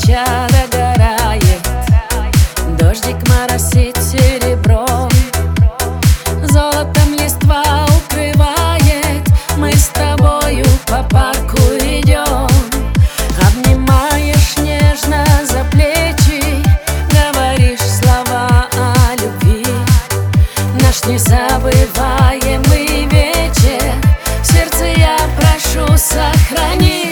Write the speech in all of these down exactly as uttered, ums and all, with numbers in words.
свеча догорает, дождик моросит серебром, золотом листва укрывает. Мы с тобою по парку идем, обнимаешь нежно за плечи, говоришь слова о любви. Наш незабываемый вечер в сердце я прошу сохрани.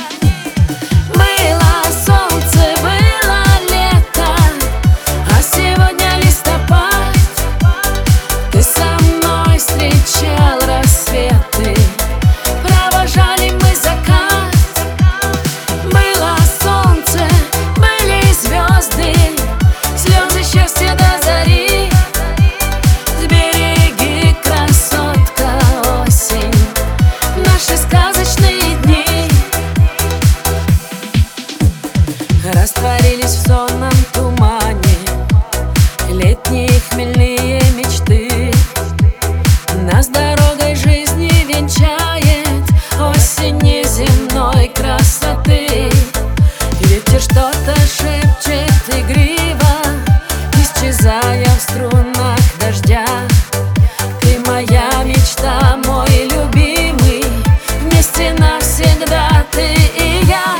Растворились в сонном тумане летние хмельные мечты. Нас дорогой жизни венчает осень неземной красоты. Ветер что-то шепчет игриво, исчезая в струнах дождя. Ты моя мечта, мой любимый, вместе навсегда ты и я.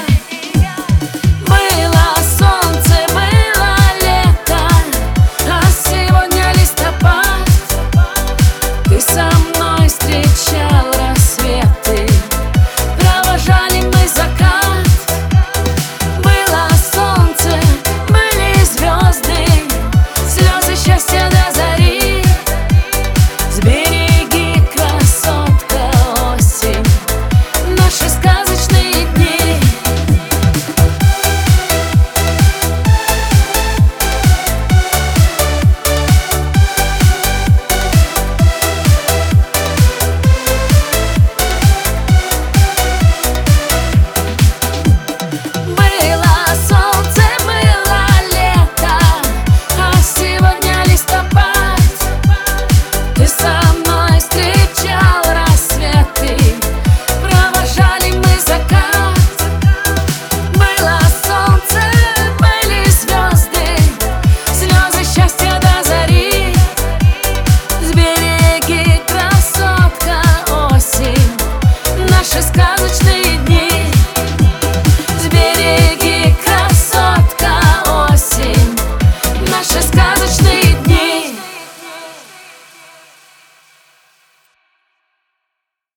Сказочные дни, сбереги, красотка, осень, наши сказочные